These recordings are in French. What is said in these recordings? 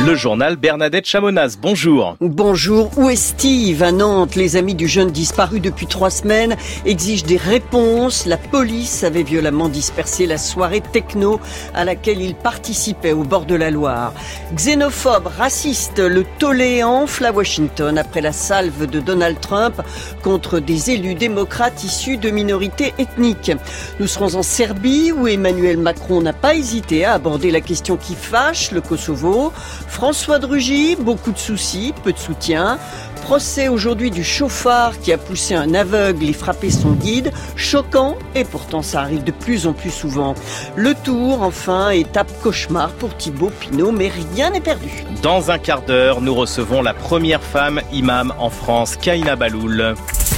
Le journal Bernadette Chamonaz, bonjour. Bonjour, où est Steve ? À Nantes, les amis du jeune disparu depuis 3 semaines exigent des réponses. La police avait violemment dispersé la soirée techno à laquelle il participait au bord de la Loire. Xénophobe, raciste, le tollé enfle à Washington après la salve de Donald Trump contre des élus démocrates issus de minorités ethniques. Nous serons en Serbie où Emmanuel Macron n'a pas hésité à aborder la question qui fâche, le Kosovo. François de Rugy, beaucoup de soucis, peu de soutien. Procès aujourd'hui du chauffard qui a poussé un aveugle et frappé son guide. Choquant, et pourtant ça arrive de plus en plus souvent. Le Tour, enfin, étape cauchemar pour Thibaut Pinot, mais rien n'est perdu. Dans un quart d'heure, nous recevons la première femme imam en France, Kahina Baloul.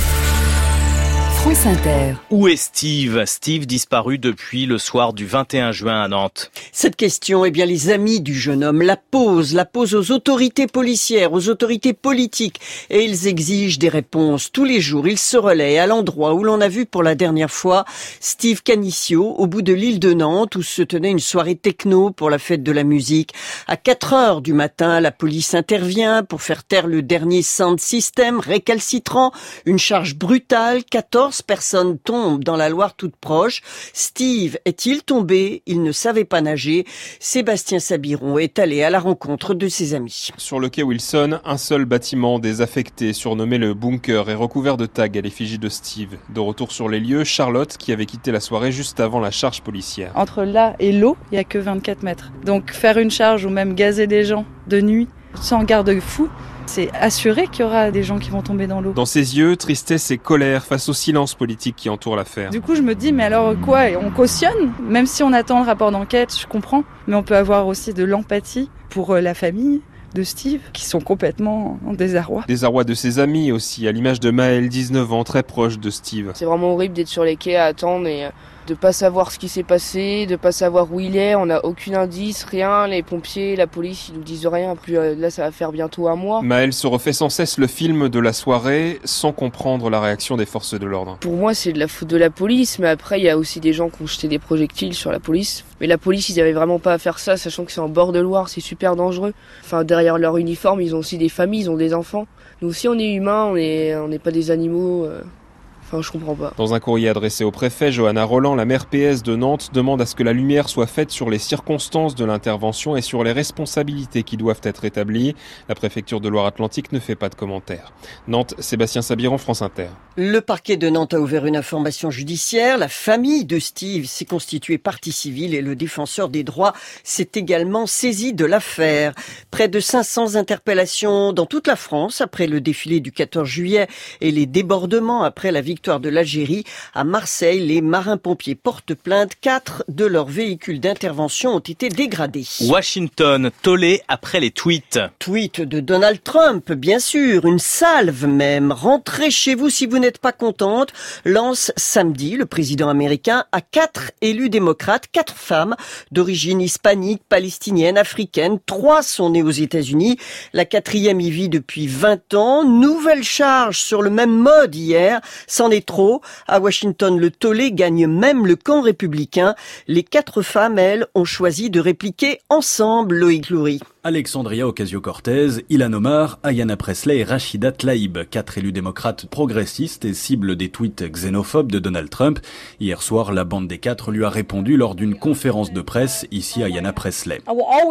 France Inter. Où est Steve ? Steve disparu depuis le soir du 21 juin à Nantes. Cette question, les amis du jeune homme la posent aux autorités policières, aux autorités politiques, et ils exigent des réponses. Tous les jours, ils se relaient à l'endroit où l'on a vu pour la dernière fois Steve Canicio, au bout de l'île de Nantes, où se tenait une soirée techno pour la fête de la musique. À 4 heures du matin, la police intervient pour faire taire le dernier sound system récalcitrant. Une charge brutale, 14 personnes tombent dans la Loire toute proche. Steve est-il tombé ? Il ne savait pas nager. Sébastien Sabiron est allé à la rencontre de ses amis. Sur le quai Wilson, un seul bâtiment désaffecté, surnommé le bunker, est recouvert de tags à l'effigie de Steve. De retour sur les lieux, Charlotte, qui avait quitté la soirée juste avant la charge policière. Entre là et l'eau, il n'y a que 24 mètres. Donc faire une charge ou même gazer des gens de nuit, sans garde-fou, c'est assuré qu'il y aura des gens qui vont tomber dans l'eau. Dans ses yeux, tristesse et colère face au silence politique qui entoure l'affaire. Du coup, je me dis, mais alors quoi ? On cautionne ? Même si on attend le rapport d'enquête, je comprends. Mais on peut avoir aussi de l'empathie pour la famille de Steve, qui sont complètement en désarroi. Désarroi de ses amis aussi, à l'image de Maëlle, 19 ans, très proche de Steve. C'est vraiment horrible d'être sur les quais à attendre et de pas savoir ce qui s'est passé, de pas savoir où il est, on n'a aucun indice, rien, les pompiers, la police, ils nous disent rien, puis là ça va faire bientôt un mois. Maëlle se refait sans cesse le film de la soirée, sans comprendre la réaction des forces de l'ordre. Pour moi c'est de la faute de la police, mais après il y a aussi des gens qui ont jeté des projectiles sur la police. Mais la police ils avaient vraiment pas à faire ça, sachant que c'est en bord de Loire, c'est super dangereux. Enfin derrière leur uniforme ils ont aussi des familles, ils ont des enfants. Nous aussi on est humains, on n'est pas des animaux. Enfin, je comprends pas. Dans un courrier adressé au préfet, Johanna Roland, la maire PS de Nantes, demande à ce que la lumière soit faite sur les circonstances de l'intervention et sur les responsabilités qui doivent être établies. La préfecture de Loire-Atlantique ne fait pas de commentaires. Nantes, Sébastien Sabiron, France Inter. Le parquet de Nantes a ouvert une information judiciaire. La famille de Steve s'est constituée partie civile et le défenseur des droits s'est également saisi de l'affaire. Près de 500 interpellations dans toute la France après le défilé du 14 juillet et les débordements après la victoire de l'Algérie. À Marseille, les marins-pompiers portent plainte. 4 de leurs véhicules d'intervention ont été dégradés. Washington, tollé après les tweets. Tweet de Donald Trump, bien sûr, une salve même. Rentrez chez vous si vous n'êtes pas contente, lance samedi le président américain à 4 élus démocrates, 4 femmes d'origine hispanique, palestinienne, africaine. 3 sont nées aux États-Unis. La 4e y vit depuis 20 ans. Nouvelle charge sur le même mode hier. C'en est trop. À Washington, le tollé gagne même le camp républicain. Les 4 femmes, elles, ont choisi de répliquer ensemble, Loïc Loury. Alexandria Ocasio-Cortez, Ilhan Omar, Ayanna Pressley et Rachida Tlaib, 4 élus démocrates progressistes et cibles des tweets xénophobes de Donald Trump. Hier soir, la bande des 4 lui a répondu lors d'une conférence de presse, ici Ayanna Pressley.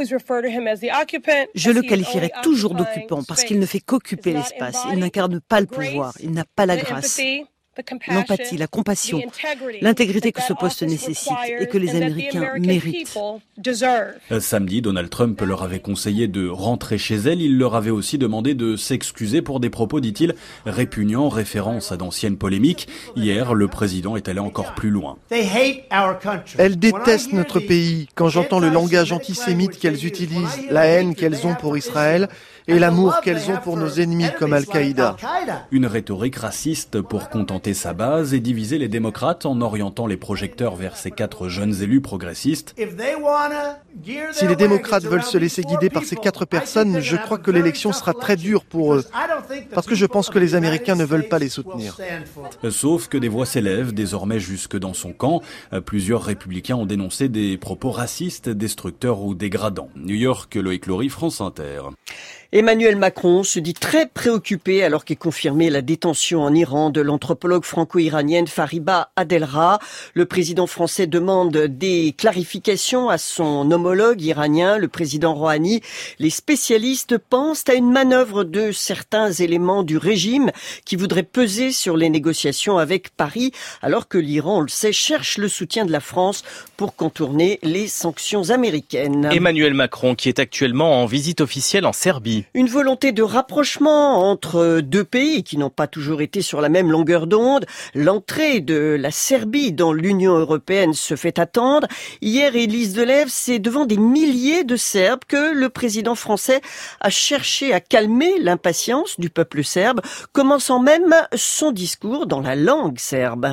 Je le qualifierai toujours d'occupant parce qu'il ne fait qu'occuper l'espace. Il n'incarne pas le pouvoir, il n'a pas la grâce. L'empathie, la compassion, l'intégrité que ce poste nécessite et que les Américains méritent. Samedi, Donald Trump leur avait conseillé de rentrer chez elle. Il leur avait aussi demandé de s'excuser pour des propos, dit-il, répugnants, référence à d'anciennes polémiques. Hier, le président est allé encore plus loin. Elles détestent notre pays. Quand j'entends le langage antisémite qu'elles utilisent, la haine qu'elles ont pour Israël, et l'amour qu'elles ont pour nos ennemis comme Al-Qaïda. Une rhétorique raciste pour contenter sa base et diviser les démocrates en orientant les projecteurs vers ces 4 jeunes élus progressistes. Si les démocrates veulent se laisser guider par ces 4 personnes, je crois que l'élection sera très dure pour eux, parce que je pense que les Américains ne veulent pas les soutenir. Sauf que des voix s'élèvent désormais jusque dans son camp. Plusieurs républicains ont dénoncé des propos racistes, destructeurs ou dégradants. New York, Loïc Laurie, France Inter. Emmanuel Macron se dit très préoccupé alors qu'est confirmée la détention en Iran de l'anthropologue franco-iranienne Fariba Adelra. Le président français demande des clarifications à son homologue iranien, le président Rouhani. Les spécialistes pensent à une manœuvre de certains éléments du régime qui voudraient peser sur les négociations avec Paris, alors que l'Iran, on le sait, cherche le soutien de la France pour contourner les sanctions américaines. Emmanuel Macron qui est actuellement en visite officielle en Serbie. Une volonté de rapprochement entre 2 pays qui n'ont pas toujours été sur la même longueur d'onde. L'entrée de la Serbie dans l'Union européenne se fait attendre. Hier, Élise Delève, c'est devant des milliers de Serbes que le président français a cherché à calmer l'impatience du peuple serbe, commençant même son discours dans la langue serbe.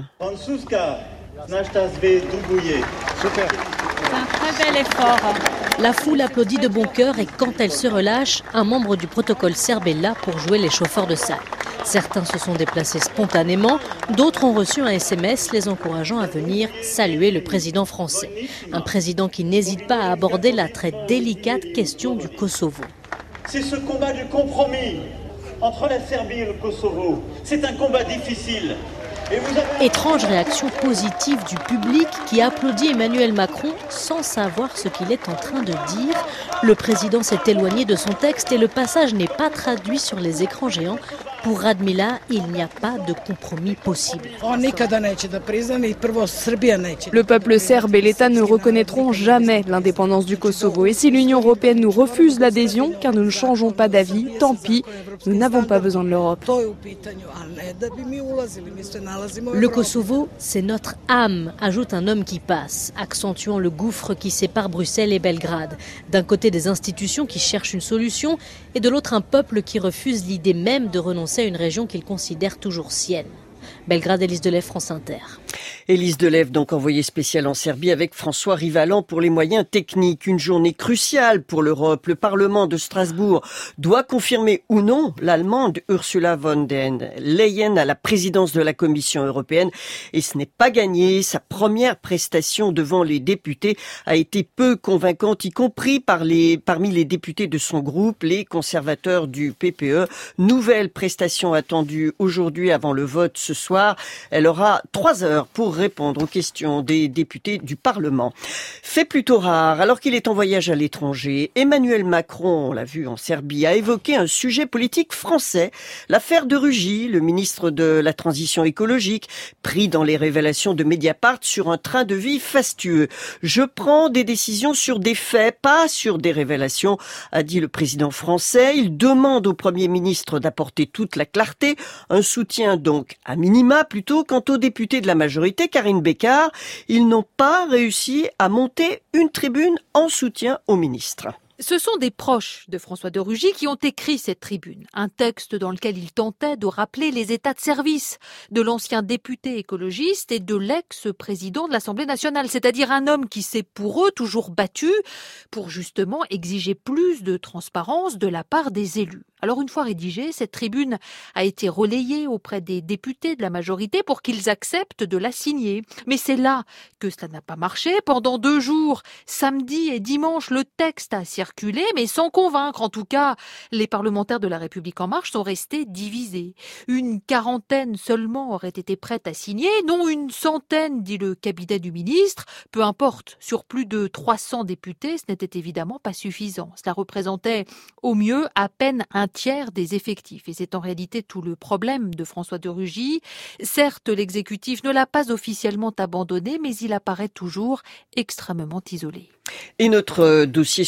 Super. C'est un très bel effort. La foule applaudit de bon cœur et quand elle se relâche, un membre du protocole serbe est là pour jouer les chauffeurs de salle. Certains se sont déplacés spontanément, d'autres ont reçu un SMS les encourageant à venir saluer le président français. Un président qui n'hésite pas à aborder la très délicate question du Kosovo. C'est ce combat du compromis entre la Serbie et le Kosovo. C'est un combat difficile. Étrange réaction positive du public qui applaudit Emmanuel Macron sans savoir ce qu'il est en train de dire. Le président s'est éloigné de son texte et le passage n'est pas traduit sur les écrans géants. Pour Radmila, il n'y a pas de compromis possible. Le peuple serbe et l'État ne reconnaîtront jamais l'indépendance du Kosovo. Et si l'Union européenne nous refuse l'adhésion, car nous ne changeons pas d'avis, tant pis, nous n'avons pas besoin de l'Europe. Le Kosovo, c'est notre âme, ajoute un homme qui passe, accentuant le gouffre qui sépare Bruxelles et Belgrade. D'un côté, des institutions qui cherchent une solution et de l'autre, un peuple qui refuse l'idée même de renoncer à une région qu'il considère toujours sienne. Belgrade, Élise Delève, France Inter. Élise Delève, donc envoyée spéciale en Serbie avec François Rivalan pour les moyens techniques. Une journée cruciale pour l'Europe. Le Parlement de Strasbourg doit confirmer ou non l'Allemande Ursula von der Leyen à la présidence de la Commission européenne. Et ce n'est pas gagné. Sa première prestation devant les députés a été peu convaincante, y compris parmi les députés de son groupe, les conservateurs du PPE. Nouvelle prestation attendue aujourd'hui avant le vote ce soir. Elle aura 3 heures pour répondre aux questions des députés du Parlement. Fait plutôt rare, alors qu'il est en voyage à l'étranger, Emmanuel Macron, on l'a vu en Serbie, a évoqué un sujet politique français, l'affaire de Rugy, le ministre de la Transition écologique, pris dans les révélations de Mediapart sur un train de vie fastueux. Je prends des décisions sur des faits, pas sur des révélations, a dit le président français. Il demande au Premier ministre d'apporter toute la clarté, un soutien donc à minima plutôt. Quant aux députés de la majorité, Karine Bécard, ils n'ont pas réussi à monter une tribune en soutien au ministre. Ce sont des proches de François de Rugy qui ont écrit cette tribune, un texte dans lequel il tentait de rappeler les états de service de l'ancien député écologiste et de l'ex-président de l'Assemblée nationale, c'est-à-dire un homme qui s'est pour eux toujours battu pour justement exiger plus de transparence de la part des élus. Alors une fois rédigée, cette tribune a été relayée auprès des députés de la majorité pour qu'ils acceptent de la signer. Mais c'est là que cela n'a pas marché. Pendant 2 jours, samedi et dimanche, le texte a circulé, mais sans convaincre. En tout cas, les parlementaires de La République En Marche sont restés divisés. Une quarantaine seulement aurait été prête à signer, non une centaine, dit le cabinet du ministre. Peu importe, sur plus de 300 députés, ce n'était évidemment pas suffisant. Cela représentait au mieux à peine un tiers des effectifs. Et c'est en réalité tout le problème de François de Rugy. Certes, l'exécutif ne l'a pas officiellement abandonné, mais il apparaît toujours extrêmement isolé. Et notre dossier sur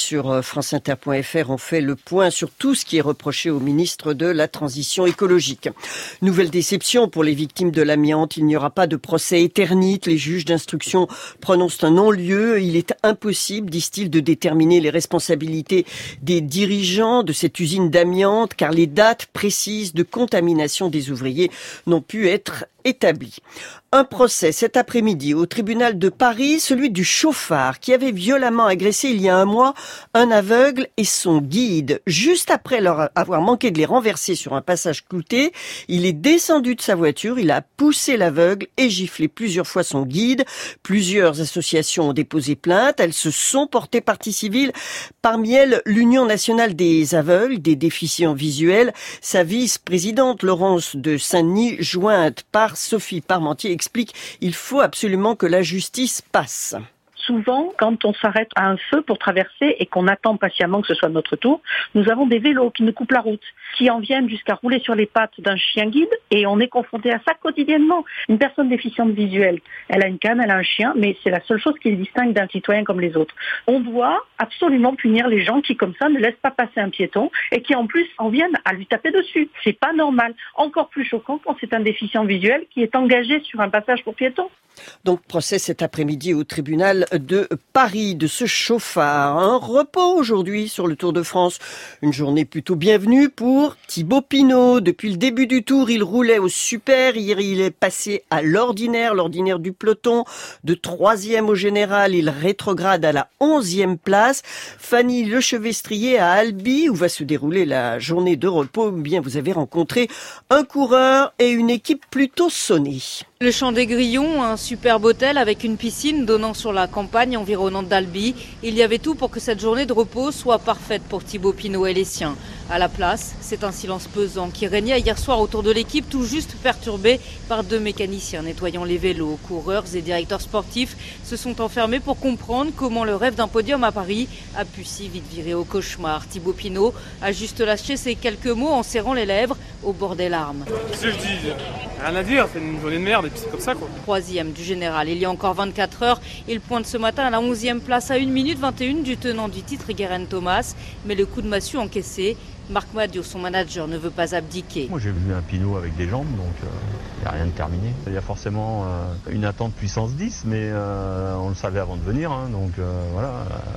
franceinter.fr ont fait le point sur tout ce qui est reproché au ministre de la Transition écologique. Nouvelle déception pour les victimes de l'amiante. Il n'y aura pas de procès éternite. Les juges d'instruction prononcent un non-lieu. Il est impossible, disent-ils, de déterminer les responsabilités des dirigeants de cette usine d'amiante, car les dates précises de contamination des ouvriers n'ont pu être établi. Un procès cet après-midi au tribunal de Paris, celui du chauffard qui avait violemment agressé il y a un mois un aveugle et son guide. Juste après leur avoir manqué de les renverser sur un passage clouté, il est descendu de sa voiture, il a poussé l'aveugle et giflé plusieurs fois son guide. Plusieurs associations ont déposé plainte, elles se sont portées partie civile. Parmi elles, l'Union nationale des aveugles, des déficients visuels. Sa vice-présidente Laurence de Saint-Denis, jointe par Sophie Parmentier, explique qu'il faut absolument que la justice passe. Souvent, quand on s'arrête à un feu pour traverser et qu'on attend patiemment que ce soit notre tour, nous avons des vélos qui nous coupent la route, qui en viennent jusqu'à rouler sur les pattes d'un chien guide, et on est confronté à ça quotidiennement. Une personne déficiente visuelle, elle a une canne, elle a un chien, mais c'est la seule chose qui le distingue d'un citoyen comme les autres. On doit absolument punir les gens qui, comme ça, ne laissent pas passer un piéton et qui, en plus, en viennent à lui taper dessus. C'est pas normal. Encore plus choquant quand c'est un déficient visuel qui est engagé sur un passage pour piétons. Donc, procès cet après-midi au tribunal de Paris de ce chauffard. Un repos aujourd'hui sur le Tour de France. Une journée plutôt bienvenue pour Thibaut Pinot. Depuis le début du Tour, il roulait au super. Hier, il est passé à l'ordinaire du peloton. De 3e au général, il rétrograde à la 11e place. Fanny Lechevestrier à Albi, où va se dérouler la journée de repos. Bien, vous avez rencontré un coureur et une équipe plutôt sonnée. Le Champ des Grillons, un superbe hôtel avec une piscine donnant sur la campagne environnante d'Albi. Il y avait tout pour que cette journée de repos soit parfaite pour Thibaut Pinot et les siens. À la place, c'est un silence pesant qui régnait hier soir autour de l'équipe, tout juste perturbé par 2 mécaniciens nettoyant les vélos. Coureurs et directeurs sportifs se sont enfermés pour comprendre comment le rêve d'un podium à Paris a pu si vite virer au cauchemar. Thibaut Pinot a juste lâché ces quelques mots en serrant les lèvres au bord des larmes. Qu'est-ce que je dis ? Rien à dire, c'est une journée de merde et puis c'est comme ça quoi. 3e du général, il y a encore 24 heures, il pointe ce matin à la 11e place à 1 minute 21 du tenant du titre Guérin Thomas, mais le coup de massue encaissé, Marc Madiot, son manager, ne veut pas abdiquer. Moi j'ai vu un Pinot avec des jambes, donc il n'y a rien de terminé. Il y a forcément une attente puissance 10, mais on le savait avant de venir, hein, donc voilà,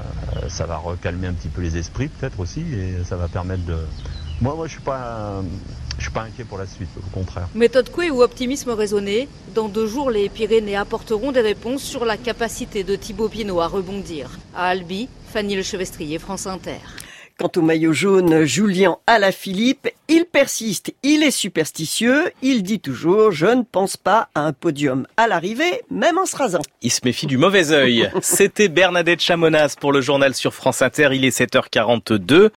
ça va recalmer un petit peu les esprits peut-être aussi, et ça va permettre de... Moi je suis pas inquiet pour la suite, au contraire. Méthode Coué ou optimisme raisonné, dans 2 jours, les Pyrénées apporteront des réponses sur la capacité de Thibaut Pinot à rebondir. À Albi, Fanny Lechevestrier, France Inter. Quant au maillot jaune, Julien Alaphilippe, il persiste, il est superstitieux, il dit toujours « Je ne pense pas à un podium à l'arrivée, même en se rasant ». Il se méfie du mauvais œil. C'était Bernadette Chamonas pour le journal sur France Inter, il est 7h42.